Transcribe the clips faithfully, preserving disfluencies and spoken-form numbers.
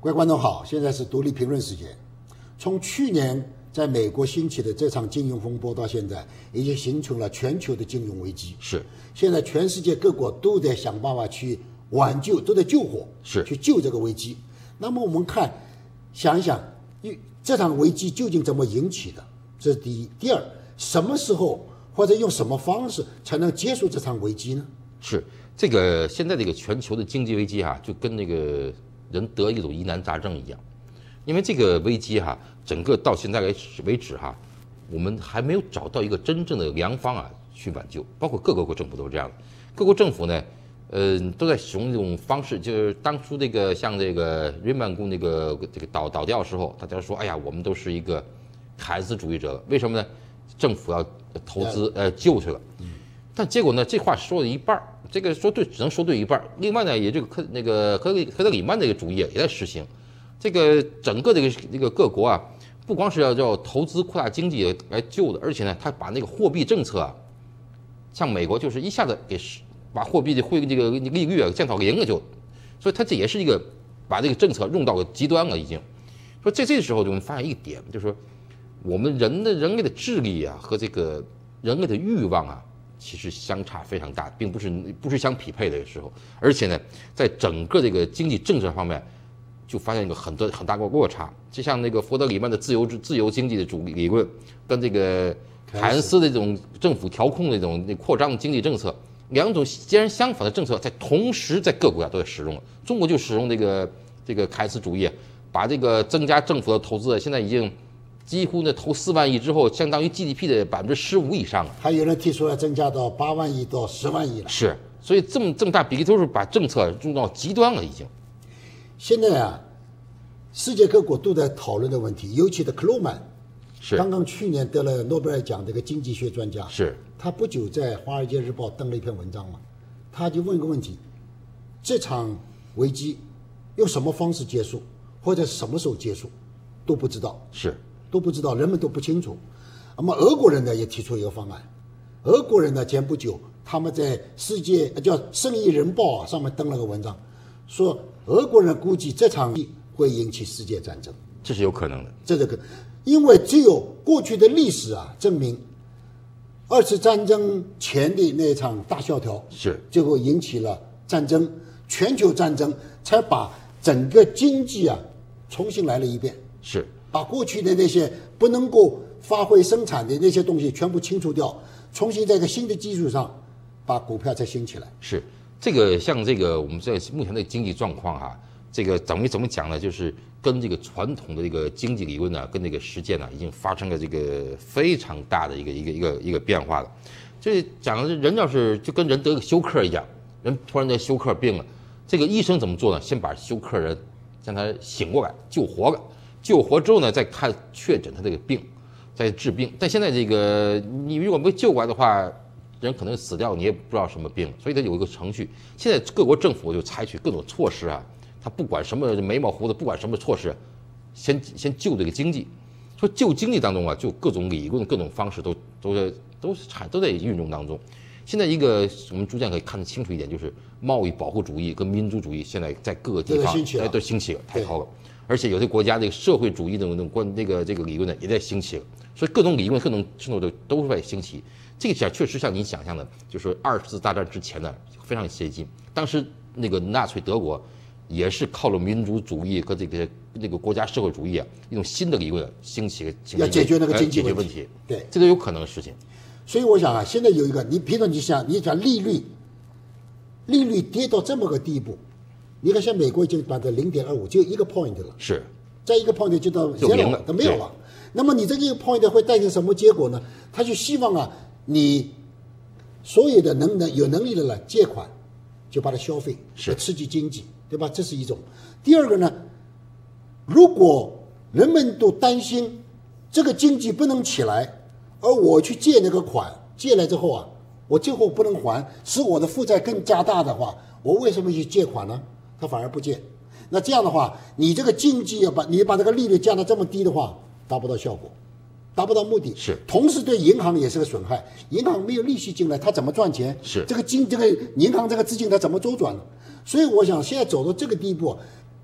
各位观众好，现在是独立评论时间。从去年在美国兴起的这场金融风波到现在，已经形成了全球的金融危机。 是， 现在全世界各国都在想办法去挽救，都在救火， 是去救这个危机。那么我们看，想一想，这场危机究竟怎么引起的？这是第一。第二，什么时候或者用什么方式才能结束这场危机呢？ 是这个现在这个全球的经济危机哈、啊，就跟那个人得一种疑难杂症一样，因为这个危机哈、啊，整个到现在为止为止哈、啊，我们还没有找到一个真正的良方啊去挽救，包括各个国政府都是这样的。各国政府呢，呃，都在使用这种方式，就是当初这个像这个瑞曼谷那个这个倒倒掉的时候，大家说，哎呀，我们都是一个凯恩斯主义者了，为什么呢？政府要投资呃救去了。但结果呢？这话说了一半，这个说对只能说对一半。另外呢，也这个科那个科科德里曼这个主义也在实行。这个整个这个这个各国啊，不光是要叫投资扩大经济来救的，而且呢，他把那个货币政策啊，像美国就是一下子给把货币的汇这个利率啊降到零了就，所以他这也是一个把这个政策用到了极端了已经。说这这时候我们发现一点，就是说我们人的人类的智力啊和这个人类的欲望啊。其实相差非常大，并不是不是相匹配的时候，而且呢，在整个这个经济政策方面，就发现一个很多很大个落差。就像那个佛德里曼的自由自由经济的主理论，跟这个凯恩斯的这种政府调控的这种扩张经济政策，两种截然相反的政策，在同时在各国家都在使用了。中国就使用这个这个凯恩斯主义，把这个增加政府的投资，现在已经。几乎呢投四万亿之后，相当于 G D P 的百分之十五以上了。 还有人提出要增加到八万亿到十万亿了。 是，所以这么这么大比例都是把政策用到极端了，已经。 现在啊，世界各国都在讨论的问题，尤其的克鲁曼， 是刚刚去年得了诺贝尔奖这个经济学专家， 是他不久在《华尔街日报》登了一篇文章嘛，他就问一个问题：这场危机用什么方式结束，或者什么时候结束，都不知道。 是。 都不知道，人们都不清楚。那么俄国人呢也提出一个方案，俄国人呢前不久他们在世界叫《生意人报》啊上面登了个文章，说俄国人估计这场会引起世界战争， 这是有可能的。 这是可，因为只有过去的历史啊证明，二次战争前的那场大萧条是最后引起了战争，全球战争才把整个经济啊重新来了一遍。 是。 把过去的那些不能够发挥生产的那些东西全部清除掉，重新在一个新的基础上把股票再兴起来。 是这个像这个我们在目前的经济状况哈、啊，这个怎么怎么讲呢？就是跟这个传统的这个经济理论呢，跟这个实践呢，已经发生了这个非常大的一个一个一个一个变化了。这讲的人要是就跟人得个休克一样，人突然间休克病了，这个医生怎么做呢？先把休克人让他醒过来，救活了。救活之后呢，再看确诊他这个病，再治病。但现在这个你如果没救过来的话，人可能死掉，你也不知道什么病，所以它有一个程序。现在各国政府就采取各种措施啊，他不管什么眉毛胡子，不管什么措施，先先救这个经济。说救经济当中啊，就各种理论、各种方式都都在都是产都在运用当中。现在一个我们逐渐可以看得清楚一点，就是贸易保护主义跟民族主义现在在各个地方哎都兴起了，抬头了。而且有些国家这个社会主义的那种观那个这个理论呢也在兴起了，所以各种理论、各种程度都都在兴起。这个讲确实像你想象的，就是二次大战之前呢非常接近。当时那个纳粹德国也是靠了民族主义和这个那个国家社会主义啊一种新的理论兴起， 要解决那个经济问题。 对， 这都有可能的事情。 所以我想啊，现在有一个，你比如说你想，你讲利率，利率跌到这么个地步。你看，像美国已经把这零点二五就一个 point 了， 是， 在一个 point 就到 zero 了，都没有了。那么你这个一个 point 会带成什么结果呢？他就希望啊，你所有的能能有能力的了借款，就把它消费， 是刺激经济，对吧？这是一种。第二个呢，如果人们都担心这个经济不能起来，而我去借那个款，借来之后啊，我最后不能还，使我的负债更加大的话，我为什么去借款呢？他反而不借，那这样的话，你这个经济要把你把这个利率降到这么低的话，达不到效果，达不到目的。 是， 同时对银行也是个损害。银行没有利息进来，它怎么赚钱？ 是， 这个金这个银行这个资金它怎么周转呢？所以我想，现在走到这个地步，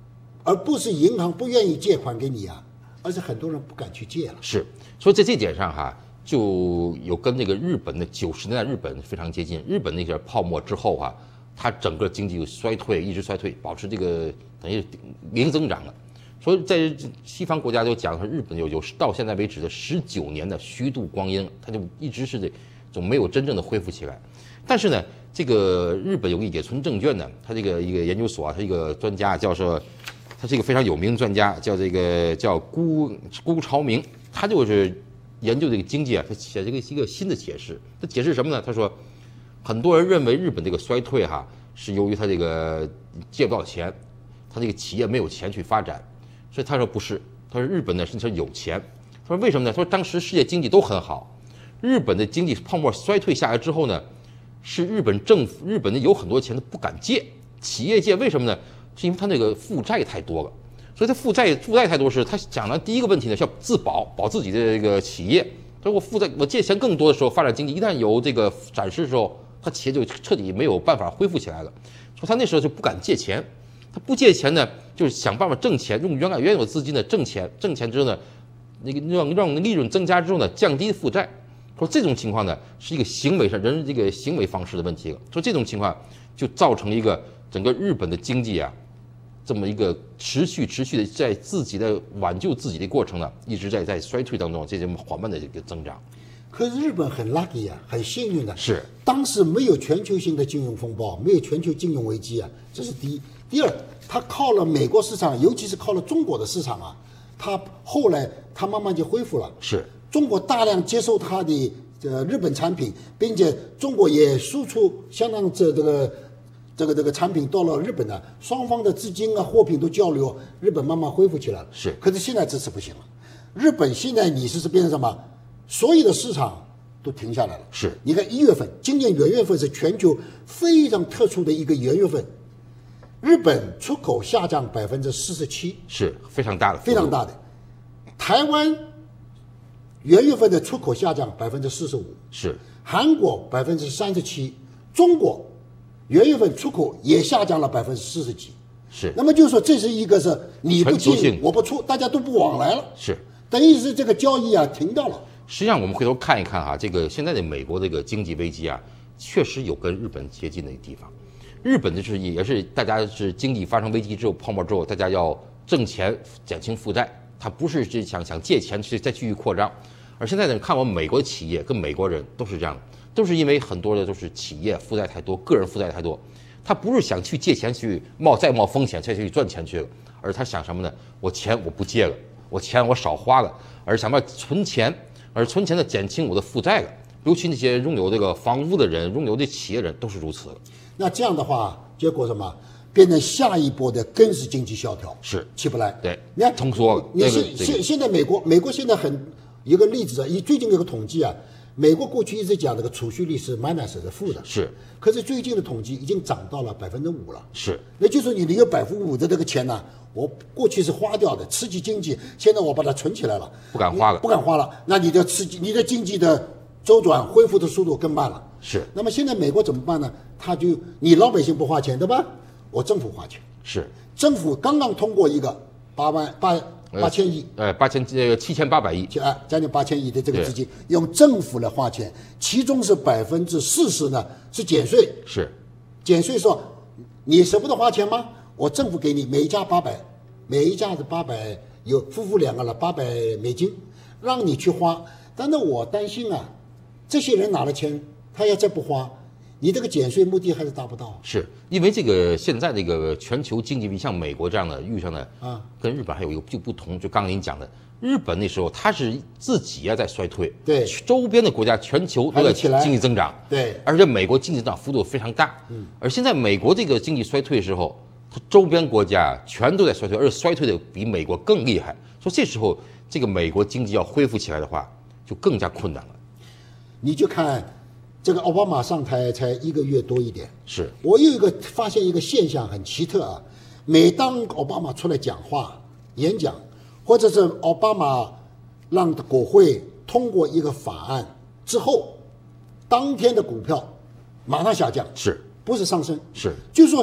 而不是银行不愿意借款给你啊，而是很多人不敢去借了。 是，所以在这点上哈，就有跟那个日本的九十年代日本非常接近。日本那些泡沫之后哈，它整个经济衰退，一直衰退，保持这个等于零增长了。所以在西方国家都讲说，日本有有到现在为止的十九年的虚度光阴，它就一直是这种没有真正的恢复起来。但是呢，这个日本有个野村证券呢，他这个一个研究所啊，他一个专家叫做，他是一个非常有名的专家，叫这个叫辜辜朝明，他就是研究这个经济啊，他写这个一个新的解释。他解释什么呢？他说，很多人认为日本这个衰退哈，是由于他这个借不到钱，他这个企业没有钱去发展。所以他说不是，他说日本呢是是有钱。他说为什么呢？他说当时世界经济都很好，日本的经济泡沫衰退下来之后呢，是日本政府日本的有很多钱他不敢借，企业借为什么呢？是因为他那个负债太多了，所以他负债负债太多是他讲的第一个问题呢，是要自保，保自己的这个企业。他说我负债我借钱更多的时候，发展经济一旦有这个展示的时候，他企业就彻底没有办法恢复起来了。所以他那时候就不敢借钱。他不借钱呢，就是想办法挣钱，用原来原有资金呢挣钱，挣钱之后呢，那个让让利润增加之后呢，降低负债。说这种情况呢，是一个行为上人这个行为方式的问题了。说这种情况就造成一个整个日本的经济啊，这么一个持续持续的在自己的挽救自己的过程呢，一直在在衰退当中，这这么缓慢的这个增长。 可是日本很 lucky 啊，很幸运的， 是当时没有全球性的金融风暴，没有全球金融危机啊，这是第一。第二，它靠了美国市场，尤其是靠了中国的市场啊，它后来它慢慢就恢复了。 是中国大量接受它的呃日本产品，并且中国也输出相当这这个这个这个产品到了日本呢，双方的资金啊货品都交流，日本慢慢恢复起来了。 是， 可是现在这次不行了，日本现在你是是变成什么？所有的市场都停下来了。 是， 你看一月份，今年元月份是全球非常特殊的一个元月份，日本出口下降百分之四十七， 是非常大的， 非常大的。台湾元月份的出口下降百分之四十五， 是韩国百分之三十七，中国元月份出口也下降了百分之四十几。 是， 那么就是说，这是一个是你不进我不出，大家都不往来了。 是， 等于是这个交易啊停掉了。 实际上，我们回头看一看哈，这个现在的美国这个经济危机啊，确实有跟日本接近的地方。日本的是也是大家是经济发生危机之后泡沫之后，大家要挣钱减轻负债，他不是是想想借钱去再继续扩张。而现在呢，看我们美国企业跟美国人都是这样，都是因为很多的都是企业负债太多，个人负债太多，他不是想去借钱去冒再冒风险再去赚钱去了，而他想什么呢？我钱我不借了，我钱我少花了，而想办法存钱。而存钱的减轻我的负债了，尤其那些拥有这个房屋的人、拥有的企业人都是如此。 那这样的话，结果什么？变成下一波的更是经济萧条， 是起不来。 对， 你看通缩了。 你现现现在美国，美国现在很一个例子啊，以最近有个统计啊，美国过去一直讲这个储蓄率是 minus 的负的， 是， 可是最近的统计已经涨到了百分之五了。 是， 那就是你有百分之五的这个钱呢，我过去是花掉的，刺激经济，现在我把它存起来了， 不敢花了， 不敢花了，那你的刺激，你的经济的周转恢复的速度更慢了。 是， 那么现在美国怎么办呢？他就你老百姓不花钱对吧？我政府花钱。 是， 政府刚刚通过一个八万八八千亿， 呃，八千呃七千八百亿， 啊，将近八千亿的这个资金，用政府来花钱，其中是百分之四十呢是减税， 是， 减税说你舍不得花钱吗？我政府给你每一家八百，每一家是八百，有夫妇两个了八百美金，让你去花。但是我担心啊，这些人拿了钱，他要再不花。你这个减税目的还是达不到， 是因为这个现在这个全球经济像美国这样的遇上的啊，跟日本还有一个就不同，就刚刚您讲的，日本那时候它是自己啊在衰退， 对， 周边的国家全球都在经济增长， 对， 而且美国经济增长幅度非常大，嗯，而现在美国这个经济衰退的时候，它周边国家全都在衰退，而且衰退的比美国更厉害，所以这时候这个美国经济要恢复起来的话，就更加困难了。 你就看。这个奥巴马上台才一个月多一点， 是我有一个发现一个现象很奇特啊，每当奥巴马出来讲话、演讲，或者是奥巴马让国会通过一个法案之后，当天的股票马上下降， 是不是上升？ 是， 就是说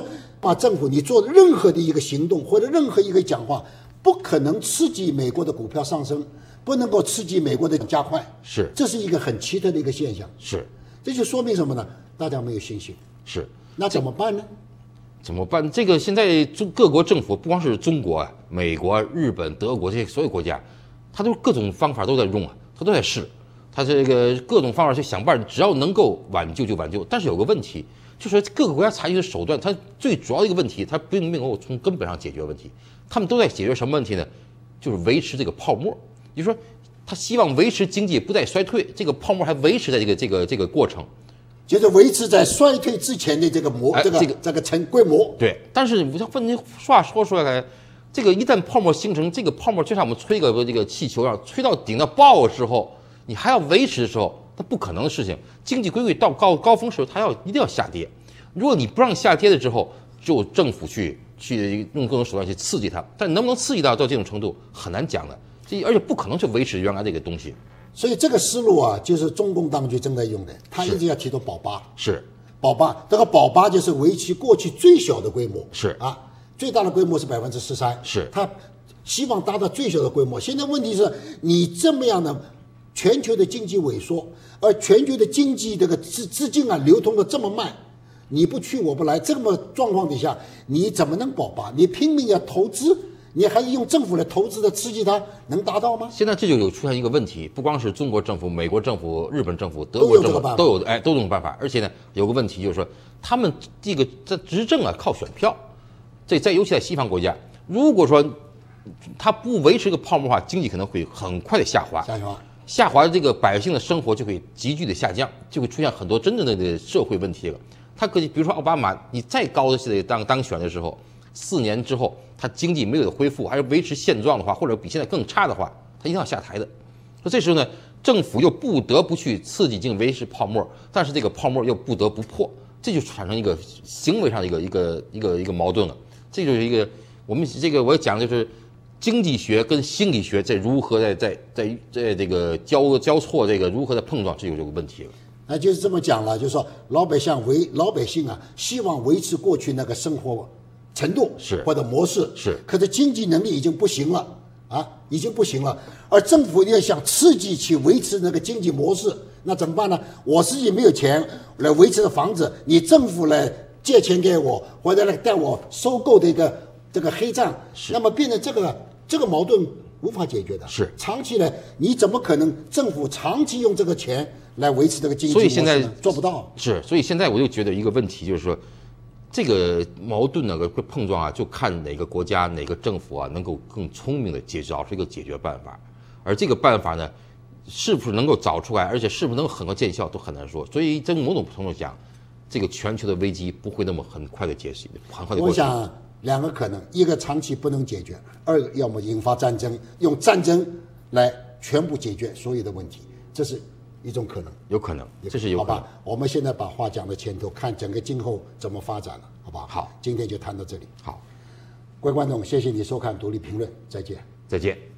把政府你做任何的一个行动或者任何一个讲话，不可能刺激美国的股票上升，不能够刺激美国的加快， 是， 这是一个很奇特的一个现象。 是， 这就说明什么呢？大家没有信心。 是， 那怎么办呢？ 怎么办？这个现在中各国政府，不光是中国啊、美国、日本、德国这些所有国家，他都各种方法都在用啊，他都在试，他这个各种方法去想办法，只要能够挽救就挽救。但是有个问题，就是各个国家采取的手段，它最主要的一个问题，它并没有从根本上解决问题。他们都在解决什么问题呢？就是维持这个泡沫，也就是说，他希望维持经济不再衰退，这个泡沫还维持在这个这个这个过程。 就是维持在衰退之前的这个模， 哎、 这个这个这个成规模。 对，但是我问您话说出来，这个一旦泡沫形成，这个泡沫就像我们吹个这个气球一样，吹到顶到爆的时候，你还要维持的时候，它不可能的事情。经济规律到高高峰时候，它要一定要下跌。如果你不让下跌了之后，只有政府去去用各种手段去刺激它，但能不能刺激到到这种程度很难讲的。这而且不可能去维持原来这个东西。 所以这个思路啊，就是中共当局正在用的，他一直要提出保八， 是保八，这个保八就是维持过去最小的规模， 是啊，最大的规模是百分之十三， 是他希望达到最小的规模。现在问题是你这么样的全球的经济萎缩，而全球的经济这个资资金啊流通的这么慢，你不去我不来，这么状况底下，你怎么能保八？你拼命要投资。你还是用政府来投资的刺激它，能达到吗？ 现在这就有出现一个问题，不光是中国政府、美国政府、日本政府、德国政府都有哎都有这种办法，而且呢有个问题就是说，他们这个在执政啊靠选票，这在尤其在西方国家，如果说他不维持这个泡沫化，经济可能会很快的下滑， 下滑， 下滑，这个百姓的生活就会急剧的下降，就会出现很多真正的这个社会问题了。他可以比如说奥巴马，你再高的是当当选的时候。四年之后，他经济没有恢复，还是维持现状的话，或者比现在更差的话，他一定要下台的。那这时候呢，政府又不得不去刺激经济维持泡沫，但是这个泡沫又不得不破，这就产生一个行为上的一个一个一个一个矛盾了。这就是一个我们这个我讲的就是经济学跟心理学在如何在在在在这个交交错，这个如何的碰撞，这就有个问题了。 那就是这么讲了，就是说老百姓维老百姓啊，希望维持过去那个生活程度是或者模式是， 可是经济能力已经不行了啊，已经不行了。而政府要想刺激去维持那个经济模式，那怎么办呢？我自己没有钱来维持的房子，你政府来借钱给我，或者来带我收购的一个这个黑账，那么变成这个这个矛盾无法解决的。 是长期呢，你怎么可能政府长期用这个钱来维持这个经济模式呢？ 所以现在做不到。 是，所以现在我就觉得一个问题就是说。这个矛盾呢，个碰撞啊，就看哪个国家、哪个政府啊，能够更聪明的解找出一个解决办法。而这个办法呢，是不是能够找出来，而且是不是能很快见效，都很难说。所以，从某种程度讲，这个全球的危机不会那么很快的解决，很快的过去。 我想两个可能，一个长期不能解决，二个要么引发战争，用战争来全部解决所有的问题，这是一种可能。 有可能，这是有可能。 好吧，我们现在把话讲到前头，看整个今后怎么发展了，好吧？ 好， 今天就谈到这里。 好， 各位观众，谢谢你收看《独立评论》，再见。 再见。